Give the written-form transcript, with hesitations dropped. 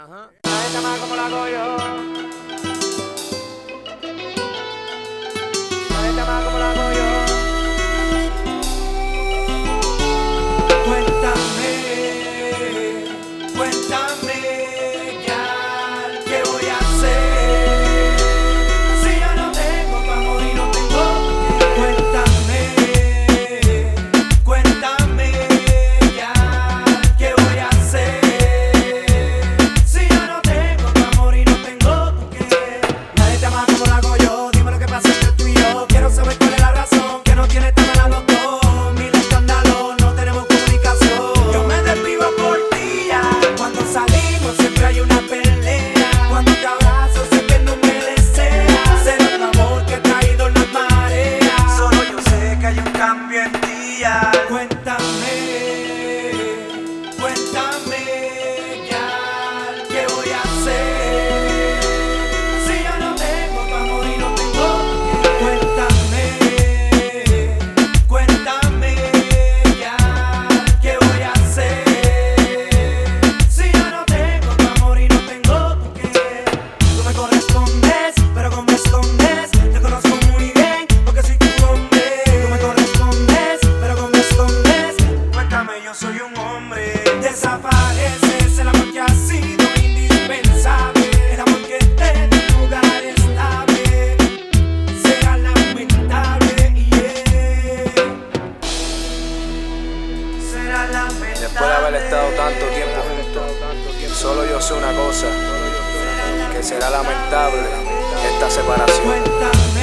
Ajá. Nadie te más como la hago yo. Nadie te más como la hago yo. Cuéntame ya, ¿qué voy a hacer? Si yo no tengo pa' morir, no tengo pa' qué. Cuéntame ya, ¿qué voy a hacer? Si yo no tengo pa' morir, no tengo pa' qué. Nadie te ama como lo hago yo, dime lo que pasa entre tú y yo. Quiero saber cuál es la razón, que no tiene tan mala los dos. Mil escándalos, no tenemos comunicación. Yo me desvivo por ti ya. Cuando salimos siempre hay una pelea. Cuando te abrazo sé que no me deseas. Será tu amor que ha traído las mareas. Solo yo sé que hay un cambio en ti ya. Cuéntame ya, ¿qué voy a hacer? Si yo no tengo pa' morir, no tengo pa' qué. Cuéntame ya, ¿qué voy a hacer? Si yo no tengo pa' morir, no tengo pa' qué. Tú me correspondes, pero como me escondes. Te conozco muy bien, porque soy tu hombre. Tú me correspondes, pero como me escondes. Cuéntame, yo soy un hombre. Desapareces el amor que ha sido indispensable. El amor que te dio un lugar estable. Será lamentable, yeah. Será lamentable. Después de haber estado tanto tiempo juntos, solo yo sé una cosa, que será lamentable esta separación. Cuéntame